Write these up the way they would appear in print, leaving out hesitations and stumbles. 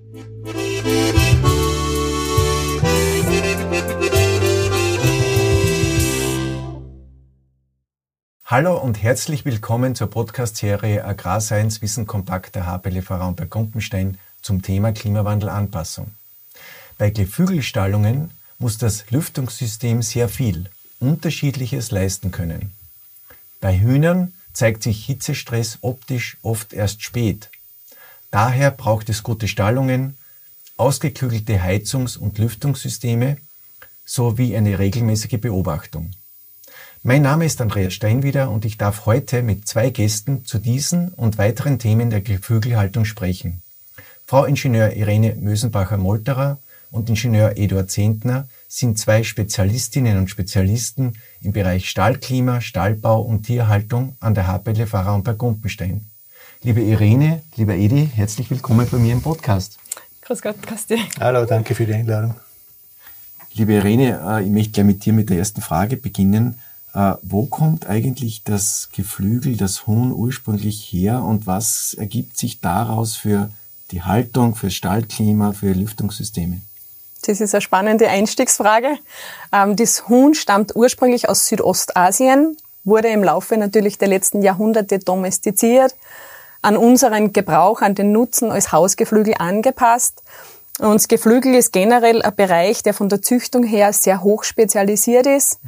Hallo und herzlich willkommen zur Podcast-Serie Agrarscience Wissen kompakt der HPLV Raumberg Gumpenstein zum Thema Klimawandelanpassung. Bei Geflügelstallungen muss das Lüftungssystem sehr viel Unterschiedliches leisten können. Bei Hühnern zeigt sich Hitzestress optisch oft erst spät. Daher braucht es gute Stallungen, ausgeklügelte Heizungs- und Lüftungssysteme sowie eine regelmäßige Beobachtung. Mein Name ist Andreas Steinwieder und ich darf heute mit 2 Gästen zu diesen und weiteren Themen der Geflügelhaltung sprechen. Frau Ingenieur Irene Mösenbacher-Molterer und Ingenieur Eduard Zehntner sind 2 Spezialistinnen und Spezialisten im Bereich Stallklima, Stallbau und Tierhaltung an der HPLV Raumberg Gumpenstein. Liebe Irene, lieber Edi, herzlich willkommen bei mir im Podcast. Grüß Gott, Kasti. Hallo, danke für die Einladung. Liebe Irene, ich möchte gleich mit dir mit der ersten Frage beginnen. Wo kommt eigentlich das Geflügel, das Huhn ursprünglich her und was ergibt sich daraus für die Haltung, für Stallklima, für Lüftungssysteme? Das ist eine spannende Einstiegsfrage. Das Huhn stammt ursprünglich aus Südostasien, wurde im Laufe natürlich der letzten Jahrhunderte domestiziert, an unseren Gebrauch, an den Nutzen als Hausgeflügel angepasst. Und das Geflügel ist generell ein Bereich, der von der Züchtung her sehr hoch spezialisiert ist.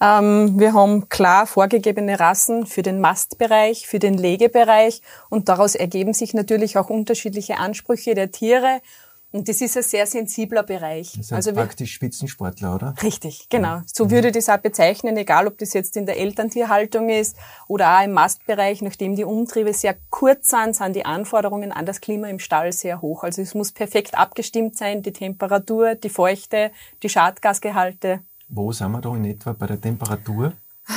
Wir haben klar vorgegebene Rassen für den Mastbereich, für den Legebereich und daraus ergeben sich natürlich auch unterschiedliche Ansprüche der Tiere. Und das ist ein sehr sensibler Bereich. Das heißt praktisch Spitzensportler, oder? Richtig, genau. So würde ich das auch bezeichnen, egal ob das jetzt in der Elterntierhaltung ist oder auch im Mastbereich. Nachdem die Umtriebe sehr kurz sind die Anforderungen an das Klima im Stall sehr hoch. Also es muss perfekt abgestimmt sein, die Temperatur, die Feuchte, die Schadgasgehalte. Wo sind wir da in etwa bei der Temperatur?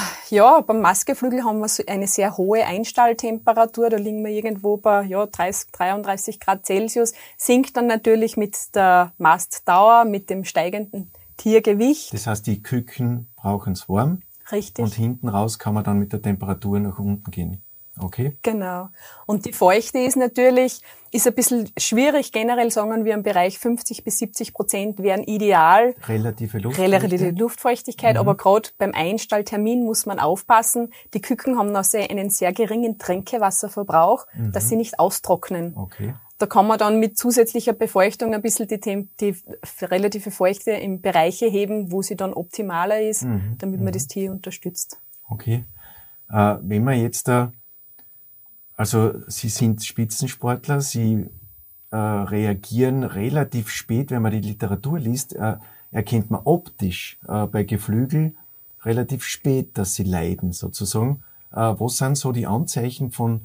Ja, beim Mastgeflügel haben wir so eine sehr hohe Einstalltemperatur. Da liegen wir irgendwo bei 30, 33 Grad Celsius. Sinkt dann natürlich mit der Mastdauer, mit dem steigenden Tiergewicht. Das heißt, die Küken brauchen es warm. Richtig. Und hinten raus kann man dann mit der Temperatur nach unten gehen. Okay. Genau. Und die Feuchte ist natürlich, ist ein bisschen schwierig. Generell sagen wir im Bereich 50-70% wären ideal. Relative Luftfeuchtigkeit. Aber gerade beim Einstalltermin muss man aufpassen. Die Küken haben noch einen sehr geringen Tränkewasserverbrauch, dass sie nicht austrocknen. Okay. Da kann man dann mit zusätzlicher Befeuchtung ein bisschen die relative Feuchte in Bereiche heben, wo sie dann optimaler ist, damit man das Tier unterstützt. Okay. Wenn man jetzt also Sie sind Spitzensportler, Sie reagieren relativ spät, wenn man die Literatur liest, erkennt man optisch bei Geflügel relativ spät, dass sie leiden sozusagen. Was sind so die Anzeichen von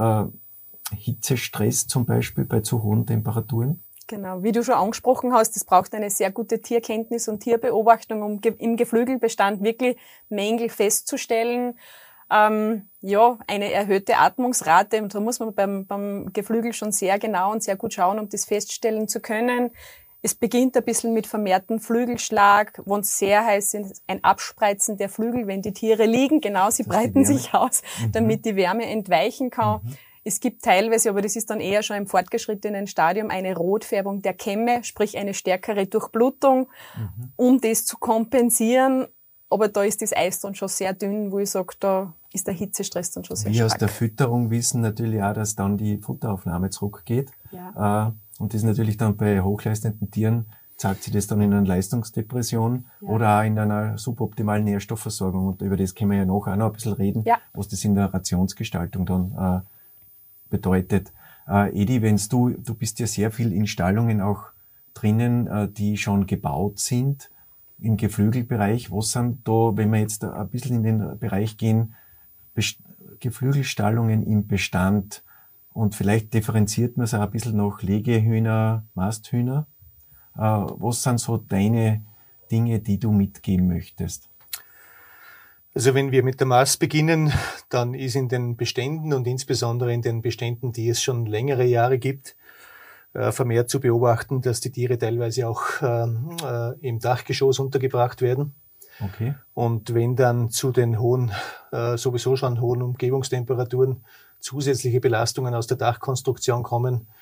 Hitzestress zum Beispiel bei zu hohen Temperaturen? Genau, wie du schon angesprochen hast, es braucht eine sehr gute Tierkenntnis und Tierbeobachtung, um im Geflügelbestand wirklich Mängel festzustellen. Eine erhöhte Atmungsrate, und da muss man beim Geflügel schon sehr genau und sehr gut schauen, um das feststellen zu können. Es beginnt ein bisschen mit vermehrtem Flügelschlag, wenn es sehr heiß ist, ein Abspreizen der Flügel, wenn die Tiere liegen. Genau, sie breiten sich aus, damit die Wärme entweichen kann. Es gibt teilweise, aber das ist dann eher schon im fortgeschrittenen Stadium, eine Rotfärbung der Kämme, sprich eine stärkere Durchblutung, um das zu kompensieren. Aber da ist das Eis dann schon sehr dünn, wo ich sage, da ist der Hitzestress dann schon sehr stark. Wir aus der Fütterung wissen natürlich auch, dass dann die Futteraufnahme zurückgeht. Ja. Und das ist natürlich dann bei hochleistenden Tieren, zeigt sich das dann in einer Leistungsdepression oder auch in einer suboptimalen Nährstoffversorgung. Und über das können wir ja nachher auch noch ein bisschen reden, was das in der Rationsgestaltung dann bedeutet. Edi, du bist ja sehr viel in Stallungen auch drinnen, die schon gebaut sind. Im Geflügelbereich, was sind da, wenn wir jetzt ein bisschen in den Bereich gehen, Geflügelstallungen im Bestand und vielleicht differenziert man es auch ein bisschen nach Legehühner, Masthühner. Was sind so deine Dinge, die du mitgeben möchtest? Also wenn wir mit der Mast beginnen, dann ist in den Beständen und insbesondere in den Beständen, die es schon längere Jahre gibt, vermehrt zu beobachten, dass die Tiere teilweise auch im Dachgeschoss untergebracht werden. Okay. Und wenn dann zu den sowieso schon hohen Umgebungstemperaturen zusätzliche Belastungen aus der Dachkonstruktion kommen,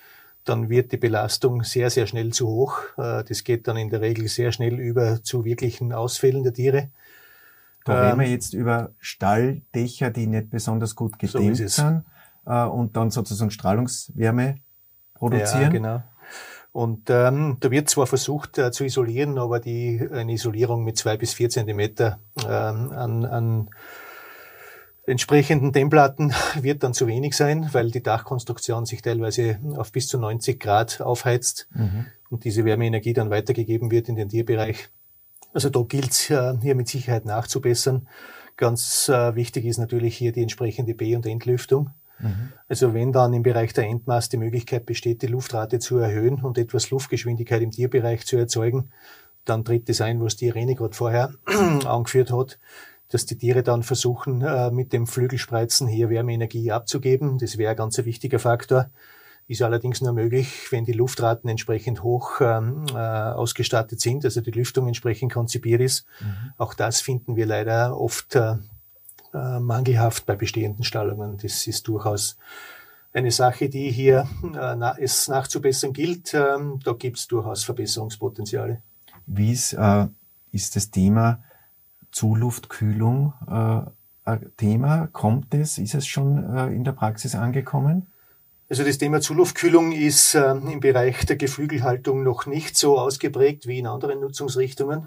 dann wird die Belastung sehr, sehr schnell zu hoch. Das geht dann in der Regel sehr schnell über zu wirklichen Ausfällen der Tiere. Da reden wir jetzt über Stalldächer, die nicht besonders gut gedämmt sind und dann sozusagen Strahlungswärme produzieren. Ja, genau. Und da wird zwar versucht zu isolieren, aber eine Isolierung mit 2 bis 4 Zentimeter an entsprechenden Dämmplatten wird dann zu wenig sein, weil die Dachkonstruktion sich teilweise auf bis zu 90 Grad aufheizt und diese Wärmeenergie dann weitergegeben wird in den Tierbereich. Also da gilt es hier mit Sicherheit nachzubessern. Ganz wichtig ist natürlich hier die entsprechende B- und Entlüftung. Also wenn dann im Bereich der Endmast die Möglichkeit besteht, die Luftrate zu erhöhen und etwas Luftgeschwindigkeit im Tierbereich zu erzeugen, dann tritt das ein, was die Irene gerade vorher angeführt hat, dass die Tiere dann versuchen, mit dem Flügelspreizen hier Wärmeenergie abzugeben. Das wäre ein ganz wichtiger Faktor. Ist allerdings nur möglich, wenn die Luftraten entsprechend hoch ausgestattet sind, also die Lüftung entsprechend konzipiert ist. Auch das finden wir leider oft mangelhaft bei bestehenden Stallungen. Das ist durchaus eine Sache, die hier es nachzubessern gilt. Da gibt es durchaus Verbesserungspotenziale. Wie ist das Thema Zuluftkühlung ein Thema? Kommt es? Ist es schon in der Praxis angekommen? Also das Thema Zuluftkühlung ist im Bereich der Geflügelhaltung noch nicht so ausgeprägt wie in anderen Nutzungsrichtungen.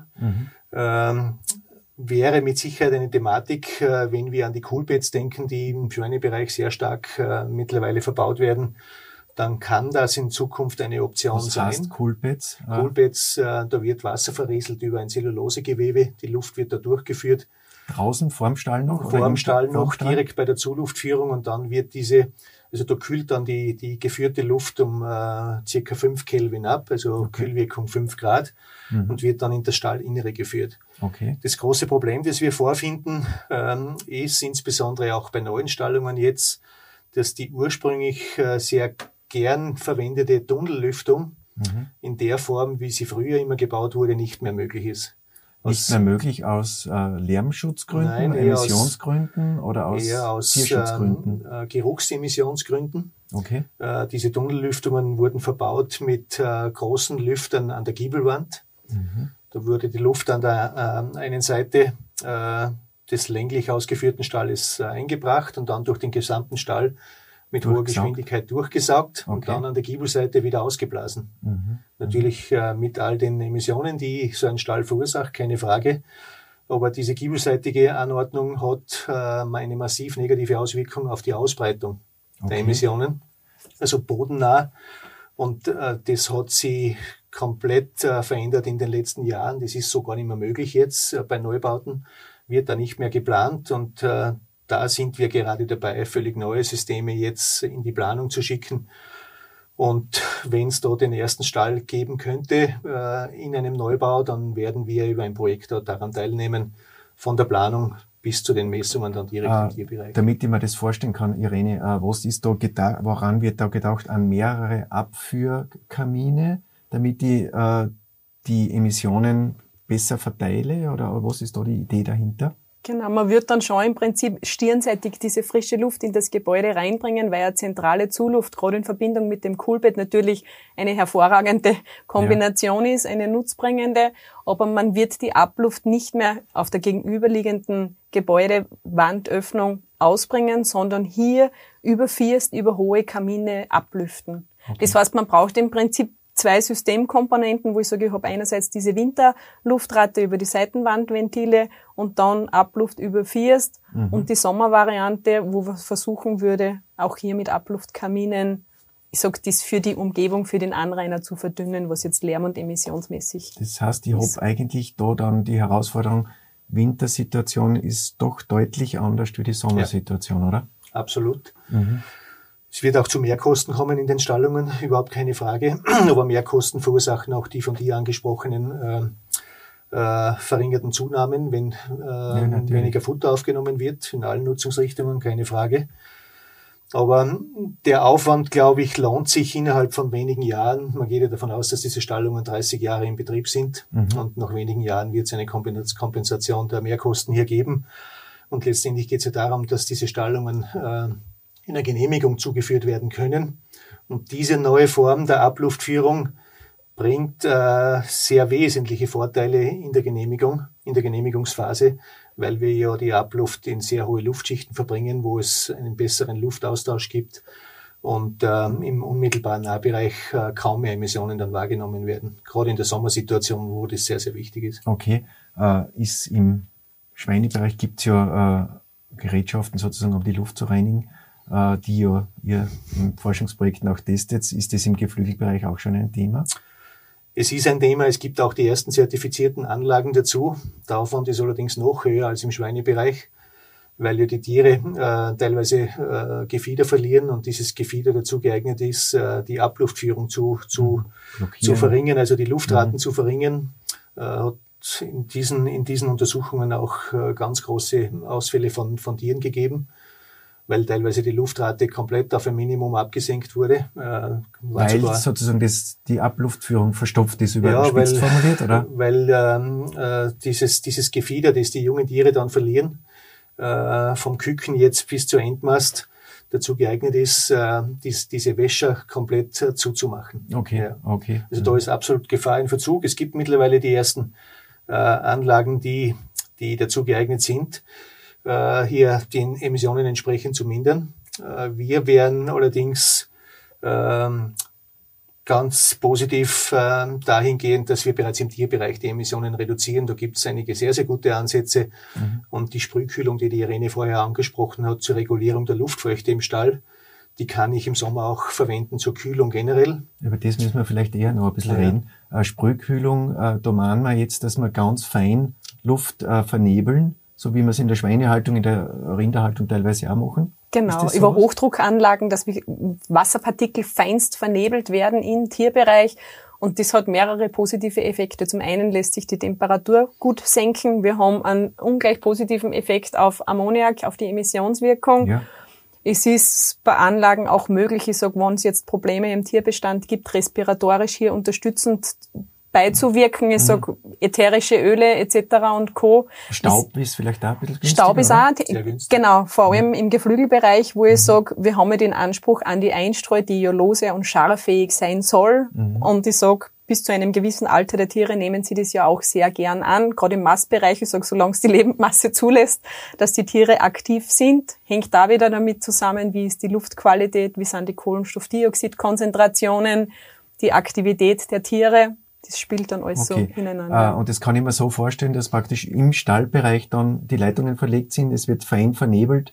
Wäre mit Sicherheit eine Thematik, wenn wir an die Coolbeds denken, die im Schweinebereich sehr stark mittlerweile verbaut werden, dann kann das in Zukunft eine Option sein. Was heißt Coolbeds? Coolbeds, da wird Wasser verrieselt über ein Zellulosegewebe, die Luft wird da durchgeführt. Draußen vorm Stall noch? Vorm Stall noch, direkt bei der Zuluftführung, und dann wird also da kühlt dann die geführte Luft um circa 5 Kelvin ab, also Kühlwirkung 5 Grad, und wird dann in das Stallinnere geführt. Okay. Das große Problem, das wir vorfinden, ist insbesondere auch bei neuen Stallungen jetzt, dass die ursprünglich sehr gern verwendete Tunnellüftung in der Form, wie sie früher immer gebaut wurde, nicht mehr möglich ist. Nicht mehr möglich aus Lärmschutzgründen, Nein, Emissionsgründen oder eher aus Tierschutzgründen? Geruchsemissionsgründen. Okay. Diese Tunnellüftungen wurden verbaut mit großen Lüftern an der Giebelwand. Da wurde die Luft an der einen Seite des länglich ausgeführten Stalles eingebracht und dann durch den gesamten Stall mit hoher Geschwindigkeit durchgesaugt und dann an der Giebelseite wieder ausgeblasen. Natürlich mit all den Emissionen, die so ein Stall verursacht, keine Frage. Aber diese giebelseitige Anordnung hat eine massiv negative Auswirkung auf die Ausbreitung der Emissionen, also bodennah. Und das hat sich komplett verändert in den letzten Jahren. Das ist so gar nicht mehr möglich jetzt. Bei Neubauten wird da nicht mehr geplant, und da sind wir gerade dabei, völlig neue Systeme jetzt in die Planung zu schicken. Und wenn es da den ersten Stall geben könnte in einem Neubau, dann werden wir über ein Projekt daran teilnehmen, von der Planung bis zu den Messungen dann direkt im Tierbereich. Damit ich mir das vorstellen kann, Irene, was ist da woran wird da gedacht? An mehrere Abführkamine, damit ich die Emissionen besser verteile, oder was ist da die Idee dahinter? Genau, man wird dann schon im Prinzip stirnseitig diese frische Luft in das Gebäude reinbringen, weil eine zentrale Zuluft gerade in Verbindung mit dem Coolbed natürlich eine hervorragende Kombination ist, eine nutzbringende, aber man wird die Abluft nicht mehr auf der gegenüberliegenden Gebäudewandöffnung ausbringen, sondern hier über hohe Kamine ablüften. Das heißt, man braucht im Prinzip 2 Systemkomponenten, wo ich sage, ich habe einerseits diese Winterluftrate über die Seitenwandventile und dann Abluft über First und die Sommervariante, wo man versuchen würde, auch hier mit Abluftkaminen, ich sage, das für die Umgebung, für den Anrainer zu verdünnen, was jetzt lärm- und emissionsmäßig ist. Das heißt, ich habe eigentlich da dann die Herausforderung, Wintersituation ist doch deutlich anders wie die Sommersituation, oder? Absolut. Es wird auch zu Mehrkosten kommen in den Stallungen, überhaupt keine Frage. Aber Mehrkosten verursachen auch die von dir angesprochenen verringerten Zunahmen, wenn weniger Futter aufgenommen wird, in allen Nutzungsrichtungen, keine Frage. Aber der Aufwand, glaube ich, lohnt sich innerhalb von wenigen Jahren. Man geht ja davon aus, dass diese Stallungen 30 Jahre in Betrieb sind. Und nach wenigen Jahren wird es eine Kompensation der Mehrkosten hier geben. Und letztendlich geht es ja darum, dass diese Stallungen einer Genehmigung zugeführt werden können. Und diese neue Form der Abluftführung bringt sehr wesentliche Vorteile in der Genehmigungsphase, weil wir ja die Abluft in sehr hohe Luftschichten verbringen, wo es einen besseren Luftaustausch gibt und im unmittelbaren Nahbereich kaum mehr Emissionen dann wahrgenommen werden. Gerade in der Sommersituation, wo das sehr, sehr wichtig ist. Okay, ist im Schweinebereich gibt's ja Gerätschaften sozusagen, um die Luft zu reinigen, die ja ihr in Forschungsprojekten auch testet. Ist das im Geflügelbereich auch schon ein Thema? Es ist ein Thema, es gibt auch die ersten zertifizierten Anlagen dazu. Der Aufwand ist allerdings noch höher als im Schweinebereich, weil ja die Tiere teilweise Gefieder verlieren und dieses Gefieder dazu geeignet ist, die Abluftführung zu verringern, also die Luftraten zu verringern. Hat in diesen Untersuchungen auch ganz große Ausfälle von Tieren gegeben, weil teilweise die Luftrate komplett auf ein Minimum abgesenkt wurde. Weil sozusagen die Abluftführung verstopft ist, überspitzt formuliert, oder? Weil dieses Gefieder, das die jungen Tiere dann verlieren, vom Küken jetzt bis zur Endmast, dazu geeignet ist, diese Wäscher komplett zuzumachen. Okay, ja. Okay. Also da ist absolut Gefahr in Verzug. Es gibt mittlerweile die ersten Anlagen, die dazu geeignet sind, hier die Emissionen entsprechend zu mindern. Wir wären allerdings ganz positiv dahingehend, dass wir bereits im Tierbereich die Emissionen reduzieren. Da gibt es einige sehr, sehr gute Ansätze. Und die Sprühkühlung, die Irene vorher angesprochen hat, zur Regulierung der Luftfeuchte im Stall, die kann ich im Sommer auch verwenden zur Kühlung generell. Über das müssen wir vielleicht eher noch ein bisschen reden. Sprühkühlung, da meinen wir jetzt, dass wir ganz fein Luft vernebeln, so wie wir es in der Schweinehaltung, in der Rinderhaltung teilweise auch machen. Genau, über Hochdruckanlagen, dass Wasserpartikel feinst vernebelt werden im Tierbereich. Und das hat mehrere positive Effekte. Zum einen lässt sich die Temperatur gut senken. Wir haben einen ungleich positiven Effekt auf Ammoniak, auf die Emissionswirkung. Ja. Es ist bei Anlagen auch möglich, ich sage, wenn es jetzt Probleme im Tierbestand gibt, respiratorisch hier unterstützend beizuwirken. Ich sage, ätherische Öle etc. und Co. Staub ist vielleicht auch ein bisschen günstiger. Staub ist auch, genau, vor allem im Geflügelbereich, wo ich sage, wir haben ja den Anspruch an die Einstreu, die ja lose und scharfähig sein soll. Und ich sage, bis zu einem gewissen Alter der Tiere nehmen sie das ja auch sehr gern an. Gerade im Mastbereich, ich sage, solange es die Lebendmasse zulässt, dass die Tiere aktiv sind, hängt da wieder damit zusammen, wie ist die Luftqualität, wie sind die Kohlenstoffdioxidkonzentrationen, die Aktivität der Tiere. Das spielt dann alles so ineinander. Und das kann ich mir so vorstellen, dass praktisch im Stallbereich dann die Leitungen verlegt sind, es wird fein vernebelt,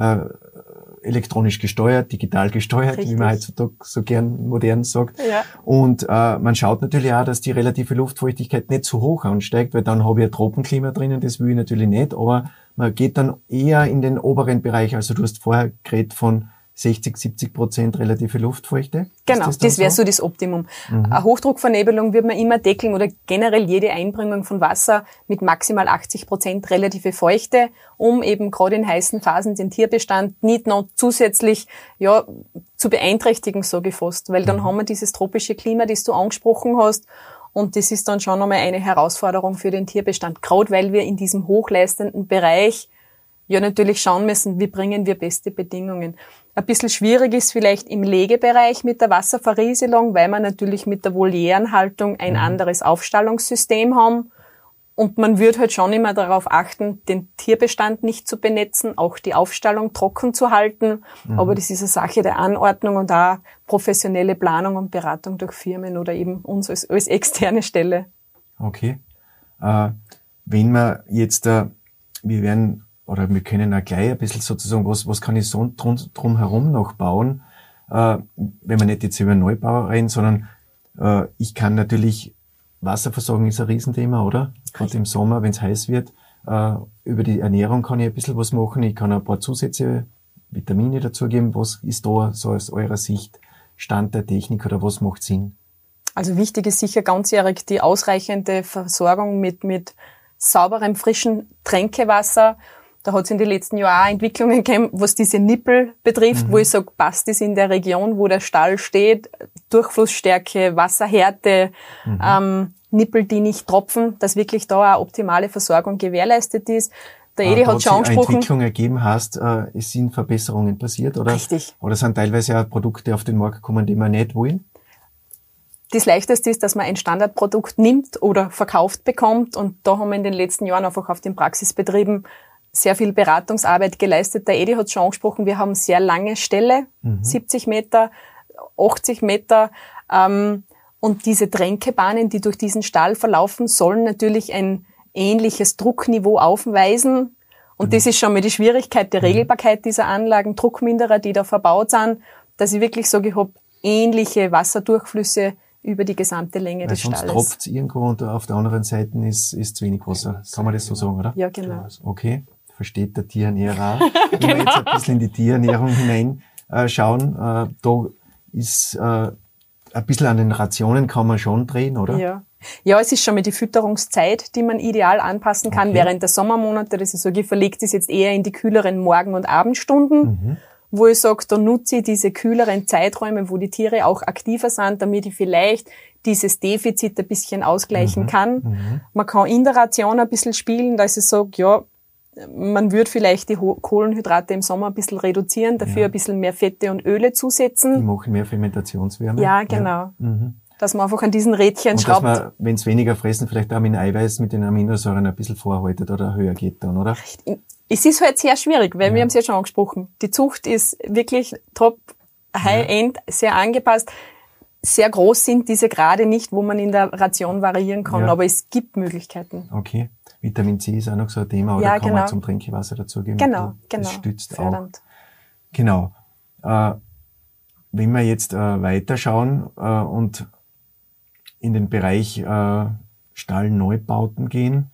elektronisch gesteuert, digital gesteuert, wie man heutzutage so gern modern sagt. Ja. Und man schaut natürlich auch, dass die relative Luftfeuchtigkeit nicht zu hoch ansteigt, weil dann habe ich ein Tropenklima drinnen, das will ich natürlich nicht, aber man geht dann eher in den oberen Bereich, also du hast vorher geredet von 60-70% relative Luftfeuchte. Genau, das wäre so das Optimum. Eine Hochdruckvernebelung wird man immer deckeln oder generell jede Einbringung von Wasser mit maximal 80% relative Feuchte, um eben gerade in heißen Phasen den Tierbestand nicht noch zusätzlich zu beeinträchtigen, sage ich fast. Weil dann haben wir dieses tropische Klima, das du angesprochen hast. Und das ist dann schon nochmal eine Herausforderung für den Tierbestand, gerade weil wir in diesem hochleistenden Bereich natürlich schauen müssen, wie bringen wir beste Bedingungen. Ein bisschen schwierig ist vielleicht im Legebereich mit der Wasserverrieselung, weil wir natürlich mit der Volierenhaltung ein anderes Aufstallungssystem haben. Und man würde halt schon immer darauf achten, den Tierbestand nicht zu benetzen, auch die Aufstallung trocken zu halten. Aber das ist eine Sache der Anordnung und auch professionelle Planung und Beratung durch Firmen oder eben uns als externe Stelle. Okay. Wenn wir jetzt, wir können auch gleich ein bisschen sozusagen, was kann ich so drumherum noch bauen, wenn wir nicht jetzt über Neubau reden, sondern ich kann natürlich, Wasserversorgung ist ein Riesenthema, oder? Gerade im Sommer, wenn es heiß wird. Über die Ernährung kann ich ein bisschen was machen. Ich kann ein paar Zusätze, Vitamine dazugeben. Was ist da so aus eurer Sicht Stand der Technik oder was macht Sinn? Also wichtig ist sicher ganzjährig die ausreichende Versorgung mit sauberem, frischen Tränkewasser. Da hat es in den letzten Jahren auch Entwicklungen gegeben, was diese Nippel betrifft, wo ich sage, passt das in der Region, wo der Stall steht, Durchflussstärke, Wasserhärte, Nippel, die nicht tropfen, dass wirklich da eine optimale Versorgung gewährleistet ist. Der Edi hat schon eine angesprochen. Entwicklung ergeben hast, es sind Verbesserungen passiert, oder? Richtig. Oder sind teilweise auch Produkte auf den Markt gekommen, die wir nicht wollen? Das Leichteste ist, dass man ein Standardprodukt nimmt oder verkauft bekommt. Und da haben wir in den letzten Jahren einfach auf den Praxisbetrieben sehr viel Beratungsarbeit geleistet. Der Edi hat schon angesprochen, wir haben sehr lange Ställe, 70 Meter, 80 Meter. Und diese Tränkebahnen, die durch diesen Stall verlaufen, sollen natürlich ein ähnliches Druckniveau aufweisen. Und das ist schon mal die Schwierigkeit der Regelbarkeit dieser Anlagen, Druckminderer, die da verbaut sind, dass ich wirklich sage, ich habe ähnliche Wasserdurchflüsse über die gesamte Länge Weil des sonst Stalles. tropft es irgendwo und auf der anderen Seite ist zu wenig Wasser. Kann man das so sagen, oder? Ja, genau. Okay, versteht der Tierernährer auch. Wenn wir jetzt ein bisschen in die Tierernährung hineinschauen, da ist ein bisschen an den Rationen kann man schon drehen, oder? Ja. Ja, es ist schon mal die Fütterungszeit, die man ideal anpassen kann während der Sommermonate. Das ist so, ich verlege das jetzt eher in die kühleren Morgen- und Abendstunden, wo ich sage, da nutze ich diese kühleren Zeiträume, wo die Tiere auch aktiver sind, damit ich vielleicht dieses Defizit ein bisschen ausgleichen kann. Man kann in der Ration ein bisschen spielen, dass ich sage, ja, man würde vielleicht die Kohlenhydrate im Sommer ein bisschen reduzieren, dafür ein bisschen mehr Fette und Öle Die zusetzen. machen mehr Fermentationswärme. Ja, genau. Dass man einfach an diesen Rädchen Und dass schraubt. man, wenn es weniger fressen, vielleicht auch mit dem Eiweiß, mit den Aminosäuren ein bisschen vorhaltet oder höher geht dann, oder? Es ist halt sehr schwierig, weil wir haben es ja schon angesprochen. Die Zucht ist wirklich top, High-End, sehr angepasst. Sehr groß sind diese Grade nicht, wo man in der Ration variieren kann, aber es gibt Möglichkeiten. Okay. Vitamin C ist auch noch so ein Thema, oder Ja, kann genau. man zum Trinkwasser dazugeben? Genau. Das stützt Fördernd. auch. Genau. Wenn wir jetzt weiterschauen und in den Bereich Stallneubauten gehen,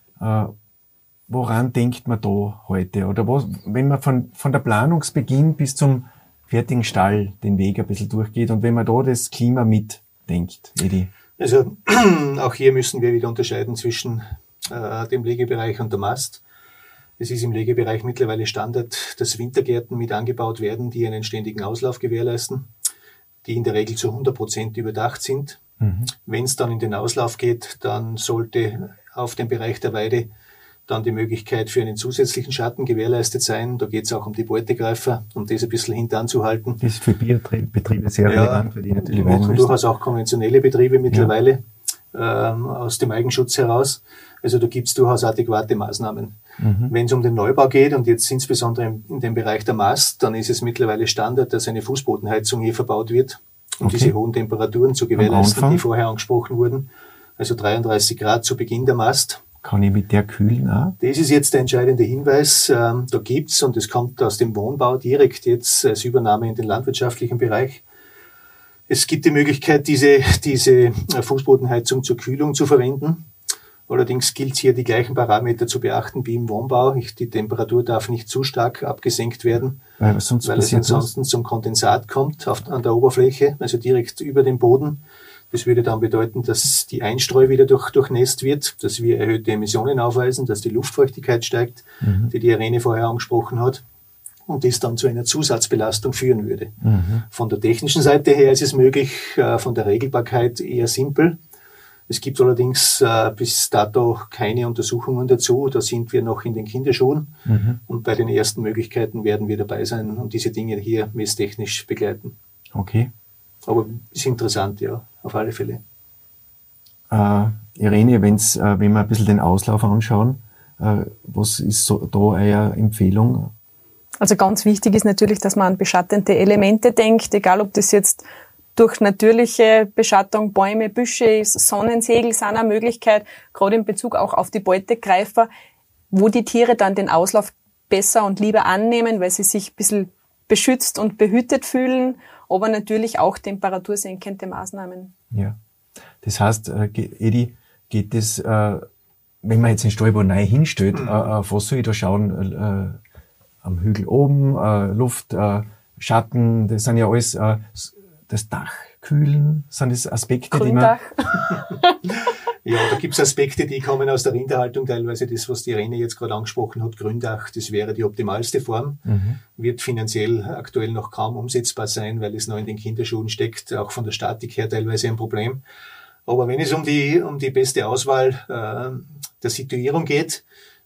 woran denkt man da heute? Oder was, wenn man von der Planungsbeginn bis zum fertigen Stall den Weg ein bisschen durchgeht und wenn man da das Klima mitdenkt, Edi? Also auch hier müssen wir wieder unterscheiden zwischen dem Legebereich und der Mast. Es ist im Legebereich mittlerweile Standard, dass Wintergärten mit angebaut werden, die einen ständigen Auslauf gewährleisten, die in der Regel zu 100% überdacht sind. Wenn es dann in den Auslauf geht, dann sollte auf dem Bereich der Weide dann die Möglichkeit für einen zusätzlichen Schatten gewährleistet sein. Da geht es auch um die Beutegreifer, um das ein bisschen hintanzuhalten. Das ist für Biobetriebe sehr relevant, weil die natürlich wir machen weiden müssen. durchaus auch konventionelle Betriebe mittlerweile aus dem Eigenschutz heraus. Also da gibt es durchaus adäquate Maßnahmen. Wenn es um den Neubau geht und jetzt insbesondere in dem Bereich der Mast, dann ist es mittlerweile Standard, dass eine Fußbodenheizung hier verbaut wird, um diese hohen Temperaturen zu gewährleisten, die vorher angesprochen wurden. Also 33 Grad zu Beginn der Mast. Kann ich mit der kühlen auch? Das ist jetzt der entscheidende Hinweis. Da gibt's, und es kommt aus dem Wohnbau direkt jetzt als Übernahme in den landwirtschaftlichen Bereich. Es gibt die Möglichkeit, diese Fußbodenheizung zur Kühlung zu verwenden. Allerdings gilt hier die gleichen Parameter zu beachten wie im Wohnbau. Die Temperatur darf nicht zu stark abgesenkt werden, weil es ansonsten zum Kondensat kommt an der Oberfläche, also direkt über dem Boden. Das würde dann bedeuten, dass die Einstreu wieder durchnässt wird, dass wir erhöhte Emissionen aufweisen, dass die Luftfeuchtigkeit steigt, die Irene vorher angesprochen hat, und das dann zu einer Zusatzbelastung führen würde. Von der technischen Seite her ist es möglich, von der Regelbarkeit eher simpel. Es gibt allerdings bis dato keine Untersuchungen dazu. Da sind wir noch in den Kinderschuhen. Und bei den ersten Möglichkeiten werden wir dabei sein und diese Dinge hier messtechnisch begleiten. Okay. Aber ist interessant, ja, auf alle Fälle. Irene, wenn wir ein bisschen den Auslauf anschauen, was ist so da eure Empfehlung? Also ganz wichtig ist natürlich, dass man an beschattende Elemente denkt, egal ob das jetzt durch natürliche Beschattung, Bäume, Büsche, Sonnensegel sind eine Möglichkeit, gerade in Bezug auch auf die Beutegreifer, wo die Tiere dann den Auslauf besser und lieber annehmen, weil sie sich ein bisschen beschützt und behütet fühlen, aber natürlich auch temperatursenkende Maßnahmen. Ja, das heißt, Edi, geht das, wenn man jetzt den Stallbau neu hinstellt, auf was soll ich da schauen? Am Hügel oben, Luft, Schatten, das sind ja alles... Das Dach kühlen, sind das Aspekte, Gründach. die man... Ja, da gibt's Aspekte, die kommen aus der Rinderhaltung teilweise. Das, was die Irene jetzt gerade angesprochen hat, Gründach, das wäre die optimalste Form. Wird finanziell aktuell noch kaum umsetzbar sein, weil es noch in den Kinderschuhen steckt, auch von der Statik her teilweise ein Problem. Aber wenn es um die beste Auswahl der Situierung geht,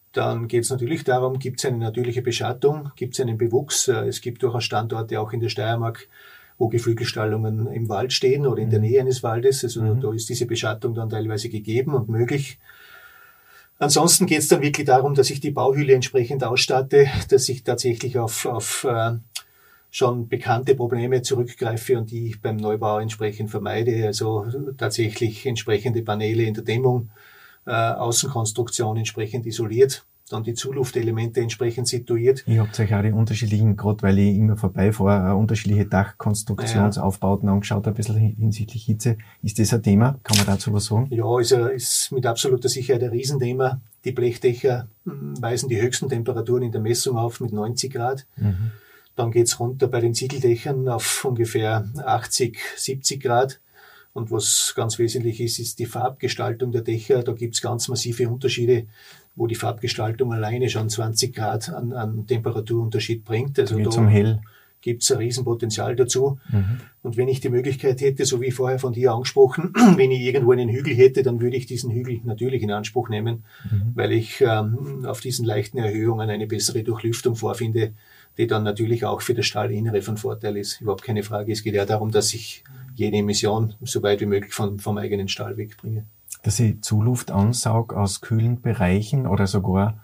Dann geht es natürlich darum, gibt es eine natürliche Beschattung, gibt es einen Bewuchs. Es gibt durchaus Standorte auch in der Steiermark, wo Geflügelstallungen im Wald stehen oder in der Nähe eines Waldes. Also da ist diese Beschattung dann teilweise gegeben und möglich. Ansonsten geht es dann wirklich darum, dass ich die Bauhülle entsprechend ausstatte, dass ich tatsächlich auf schon bekannte Probleme zurückgreife und die ich beim Neubau entsprechend vermeide. Also tatsächlich entsprechende Paneele in der Dämmung, Außenkonstruktion entsprechend isoliert, dann die Zuluftelemente entsprechend situiert. Ihr habt euch auch die unterschiedlichen, gerade weil ich immer vorbeifahre, unterschiedliche Dachkonstruktionsaufbauten angeschaut, ein bisschen hinsichtlich Hitze. Ist das ein Thema? Kann man dazu was sagen? Ja, ist mit absoluter Sicherheit ein Riesenthema. Die Blechdächer weisen die höchsten Temperaturen in der Messung auf mit 90 Grad. Dann geht's runter bei den Ziegeldächern auf ungefähr 80, 70 Grad. Und was ganz wesentlich ist die Farbgestaltung der Dächer. Da gibt's ganz massive Unterschiede, wo die Farbgestaltung alleine schon 20 Grad an Temperaturunterschied bringt. Also da zum Hell gibt's ein Riesenpotenzial dazu. Und wenn ich die Möglichkeit hätte, so wie vorher von dir angesprochen, wenn ich irgendwo einen Hügel hätte, dann würde ich diesen Hügel natürlich in Anspruch nehmen, weil ich auf diesen leichten Erhöhungen eine bessere Durchlüftung vorfinde, die dann natürlich auch für das Stallinnere von Vorteil ist. Überhaupt keine Frage. Es geht ja darum, dass ich jede Emission so weit wie möglich vom eigenen Stall wegbringe. Dass ich Zuluft ansauge aus kühlen Bereichen oder sogar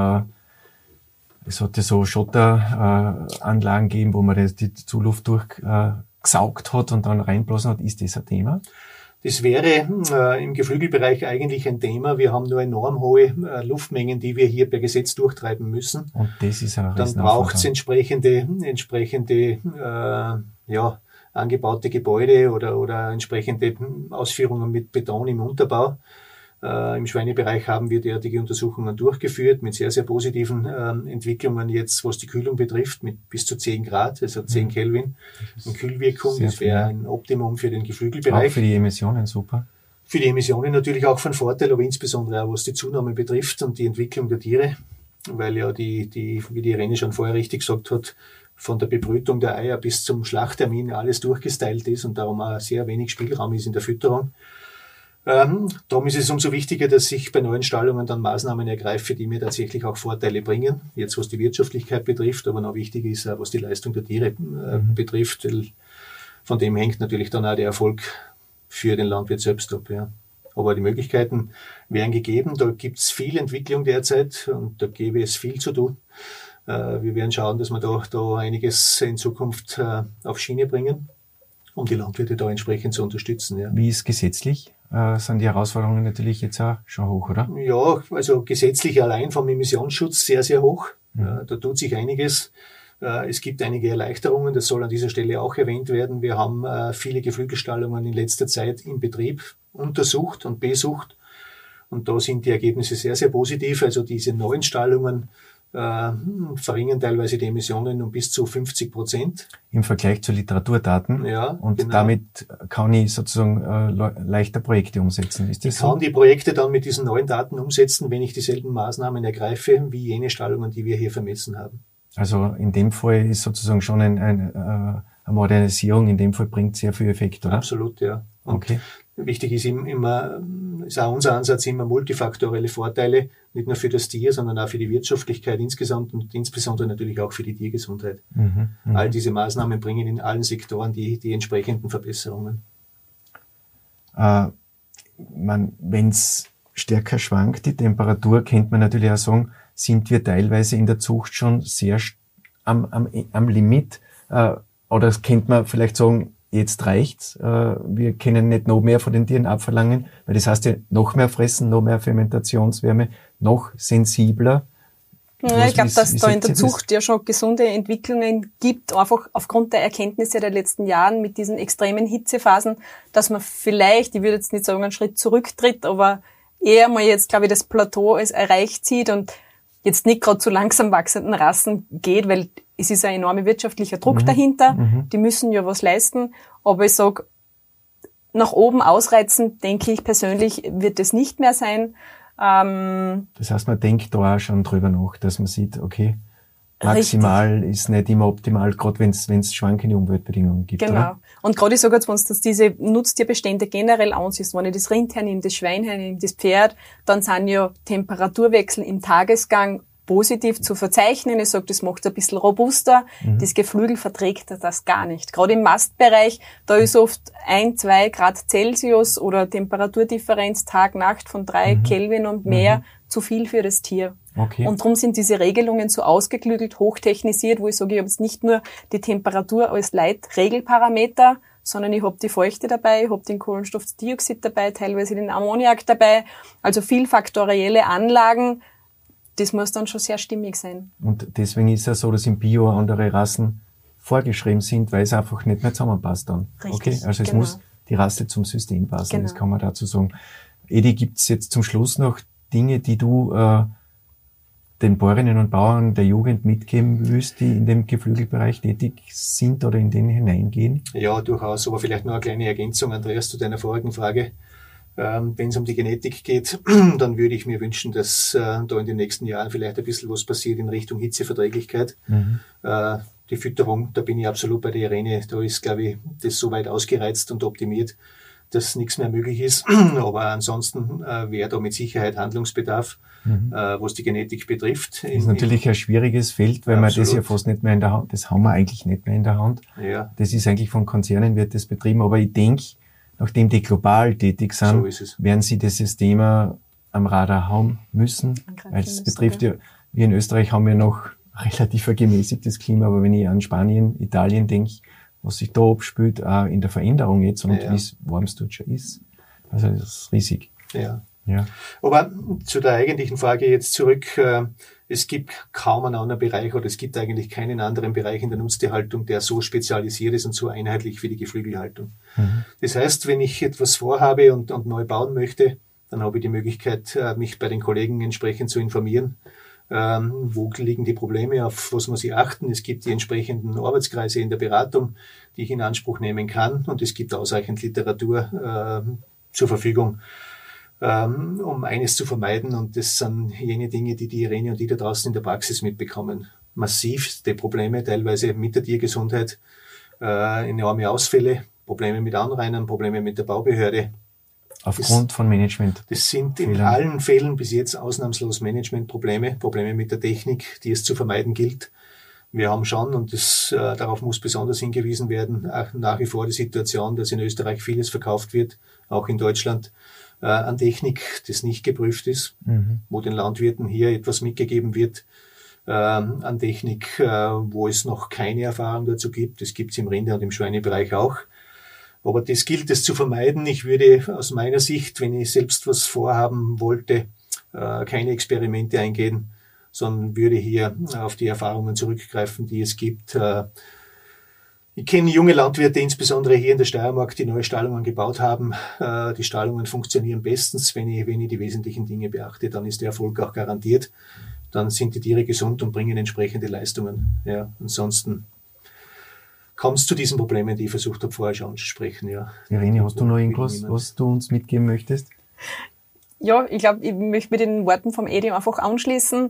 es hatte so Schotteranlagen gegeben, wo man die Zuluft durchgesaugt hat und dann reinblasen hat. Ist das ein Thema? Das wäre im Geflügelbereich eigentlich ein Thema. Wir haben nur enorm hohe Luftmengen, die wir hier per Gesetz durchtreiben müssen. Und das ist auch dann braucht es entsprechende angebaute Gebäude oder entsprechende Ausführungen mit Beton im Unterbau. Im Schweinebereich haben wir derartige Untersuchungen durchgeführt mit sehr, sehr positiven Entwicklungen jetzt, was die Kühlung betrifft, mit bis zu 10 Grad, also 10 Kelvin in Kühlwirkung. Das wäre ein Optimum für den Geflügelbereich. Auch für die Emissionen super. Für die Emissionen natürlich auch von Vorteil, aber insbesondere auch was die Zunahme betrifft und die Entwicklung der Tiere, weil ja wie die Irene schon vorher richtig gesagt hat, von der Bebrütung der Eier bis zum Schlachttermin alles durchgestylt ist und darum auch sehr wenig Spielraum ist in der Fütterung. Darum ist es umso wichtiger, dass ich bei neuen Stallungen dann Maßnahmen ergreife, die mir tatsächlich auch Vorteile bringen. Jetzt was die Wirtschaftlichkeit betrifft, aber noch wichtiger ist auch, was die Leistung der Tiere betrifft. Von dem hängt natürlich dann auch der Erfolg für den Landwirt selbst ab. Ja. Aber die Möglichkeiten wären gegeben. Da gibt es viel Entwicklung derzeit und da gäbe es viel zu tun. Wir werden schauen, dass wir da einiges in Zukunft auf Schiene bringen, um die Landwirte da entsprechend zu unterstützen. Ja. Wie ist gesetzlich? Sind die Herausforderungen natürlich jetzt auch schon hoch, oder? Ja, also gesetzlich allein vom Emissionsschutz sehr, sehr hoch. Da tut sich einiges. Es gibt einige Erleichterungen, das soll an dieser Stelle auch erwähnt werden. Wir haben viele Geflügelstallungen in letzter Zeit im Betrieb untersucht und besucht. Und da sind die Ergebnisse sehr, sehr positiv. Also diese neuen Stallungen verringern teilweise die Emissionen um bis zu 50%. Im Vergleich zu Literaturdaten. Ja, und genau. Damit kann ich sozusagen leichter Projekte umsetzen. Ist das ich kann die Projekte dann mit diesen neuen Daten umsetzen, wenn ich dieselben Maßnahmen ergreife, wie jene Stallungen, die wir hier vermessen haben. Also in dem Fall ist sozusagen schon eine Modernisierung, in dem Fall bringt sehr viel Effekt, oder? Absolut, ja. Und okay. Wichtig ist ist auch unser Ansatz, immer multifaktorielle Vorteile, nicht nur für das Tier, sondern auch für die Wirtschaftlichkeit insgesamt und insbesondere natürlich auch für die Tiergesundheit. All diese Maßnahmen bringen in allen Sektoren die entsprechenden Verbesserungen. Wenn es stärker schwankt, die Temperatur, könnte man natürlich auch sagen, sind wir teilweise in der Zucht schon sehr am Limit. Oder könnte man vielleicht sagen, jetzt reicht's. Wir können nicht noch mehr von den Tieren abverlangen, weil das heißt ja noch mehr fressen, noch mehr Fermentationswärme, noch sensibler. Ja, ich glaube, dass da in der Zucht ja schon gesunde Entwicklungen gibt, einfach aufgrund der Erkenntnisse der letzten Jahren mit diesen extremen Hitzephasen, dass man vielleicht, ich würde jetzt nicht sagen, einen Schritt zurücktritt, aber eher mal jetzt, glaube ich, das Plateau als erreicht sieht und jetzt nicht gerade zu langsam wachsenden Rassen geht, weil es ist ein enormer wirtschaftlicher Druck dahinter. Die müssen ja was leisten. Aber ich sage, nach oben ausreizen, denke ich persönlich, wird es nicht mehr sein. Das heißt, man denkt da auch schon drüber nach, dass man sieht, okay, maximal ist nicht immer optimal, gerade wenn es schwankende Umweltbedingungen gibt. Genau. Oder? Und gerade ich sage jetzt, wenn du diese Nutztierbestände generell ansiehst, wenn ich das Rind hernehme, das Schwein hernehme, das Pferd, dann sind ja Temperaturwechsel im Tagesgang positiv zu verzeichnen. Ich sage, das macht es ein bisschen robuster. Das Geflügel verträgt das gar nicht. Gerade im Mastbereich, da ist oft 1, 2 Grad Celsius oder Temperaturdifferenz Tag-Nacht von 3 Kelvin und mehr zu viel für das Tier. Okay. Und darum sind diese Regelungen so ausgeklügelt, hochtechnisiert, wo ich sage, ich habe jetzt nicht nur die Temperatur als Leitregelparameter, sondern ich habe die Feuchte dabei, ich habe den Kohlenstoffdioxid dabei, teilweise den Ammoniak dabei. Also vielfaktorielle Anlagen. Das muss dann schon sehr stimmig sein. Und deswegen ist es so, dass im Bio andere Rassen vorgeschrieben sind, weil es einfach nicht mehr zusammenpasst dann. Richtig, okay? Also es muss die Rasse zum System passen, Genau. Das kann man dazu sagen. Edi, gibt's jetzt zum Schluss noch Dinge, die du den Bäuerinnen und Bauern der Jugend mitgeben willst, die in dem Geflügelbereich tätig sind oder in den hineingehen? Ja, durchaus, aber vielleicht noch eine kleine Ergänzung, Andreas, zu deiner vorigen Frage. Wenn es um die Genetik geht, dann würde ich mir wünschen, dass da in den nächsten Jahren vielleicht ein bisschen was passiert in Richtung Hitzeverträglichkeit. Die Fütterung, da bin ich absolut bei der Irene. Da ist, glaube ich, das so weit ausgereizt und optimiert, dass nichts mehr möglich ist. Aber ansonsten wäre da mit Sicherheit Handlungsbedarf, was die Genetik betrifft. Das ist natürlich ein schwieriges Feld, weil man das ja fast nicht mehr in der Hand, das haben wir eigentlich nicht mehr in der Hand. Ja. Das ist eigentlich von Konzernen wird das betrieben, aber ich denke, nachdem die global tätig sind, werden sie dieses Thema am Radar haben müssen, weil es betrifft ja, wir in Österreich haben ja noch relativ ein gemäßigtes Klima, aber wenn ich an Spanien, Italien denke, was sich da abspielt, auch in der Veränderung jetzt und wie es warm es dort schon ist, also das ist riesig. Ja. Ja. Aber zu der eigentlichen Frage jetzt zurück. Es gibt kaum einen anderen Bereich oder es gibt eigentlich keinen anderen Bereich in der Nutztierhaltung, der so spezialisiert ist und so einheitlich wie die Geflügelhaltung. Das heißt, wenn ich etwas vorhabe und neu bauen möchte, dann habe ich die Möglichkeit, mich bei den Kollegen entsprechend zu informieren. Wo liegen die Probleme, auf was muss ich achten? Es gibt die entsprechenden Arbeitskreise in der Beratung, die ich in Anspruch nehmen kann und es gibt ausreichend Literatur zur Verfügung, um eines zu vermeiden, und das sind jene Dinge, die die Irene und die da draußen in der Praxis mitbekommen. Massivste Probleme, teilweise mit der Tiergesundheit, enorme Ausfälle, Probleme mit Anrainern, Probleme mit der Baubehörde. Aufgrund von Management. Das sind in allen Fällen bis jetzt ausnahmslos Managementprobleme, Probleme mit der Technik, die es zu vermeiden gilt. Wir haben schon, und darauf muss besonders hingewiesen werden, auch nach wie vor die Situation, dass in Österreich vieles verkauft wird, auch in Deutschland, an Technik, das nicht geprüft ist, wo den Landwirten hier etwas mitgegeben wird, an Technik, wo es noch keine Erfahrung dazu gibt. Das gibt es im Rinder- und im Schweinebereich auch. Aber das gilt es zu vermeiden. Ich würde aus meiner Sicht, wenn ich selbst was vorhaben wollte, keine Experimente eingehen, sondern würde hier auf die Erfahrungen zurückgreifen, die es gibt. Ich kenne junge Landwirte, insbesondere hier in der Steiermark, die neue Stallungen gebaut haben. Die Stallungen funktionieren bestens. Wenn ich die wesentlichen Dinge beachte, dann ist der Erfolg auch garantiert. Dann sind die Tiere gesund und bringen entsprechende Leistungen. Ja, ansonsten kommt es zu diesen Problemen, die ich versucht habe, vorher schon anzusprechen. Ja. Irene, hast du noch irgendwas, was du uns mitgeben möchtest? Ja, ich glaube, ich möchte mit den Worten vom Edi einfach anschließen.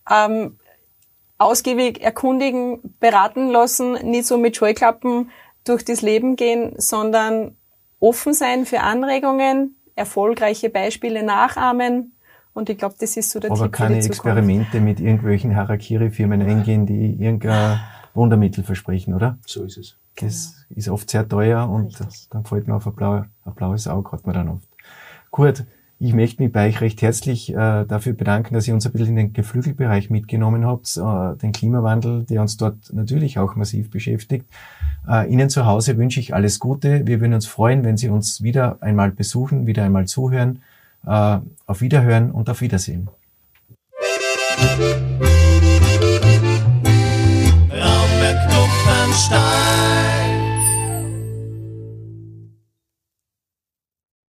Ausgiebig erkundigen, beraten lassen, nicht so mit Scheuklappen durch das Leben gehen, sondern offen sein für Anregungen, erfolgreiche Beispiele nachahmen. Und ich glaube, das ist so der Tipp für die Zukunft. Aber keine Experimente mit irgendwelchen Harakiri-Firmen eingehen, die irgendein Wundermittel versprechen, oder? So ist es. Das ist oft sehr teuer und dann fällt mir auf ein blaues Auge, hat man dann oft. Gut, ich möchte mich bei euch recht herzlich dafür bedanken, dass ihr uns ein bisschen in den Geflügelbereich mitgenommen habt, den Klimawandel, der uns dort natürlich auch massiv beschäftigt. Ihnen zu Hause wünsche ich alles Gute. Wir würden uns freuen, wenn Sie uns wieder einmal besuchen, wieder einmal zuhören. Auf Wiederhören und auf Wiedersehen.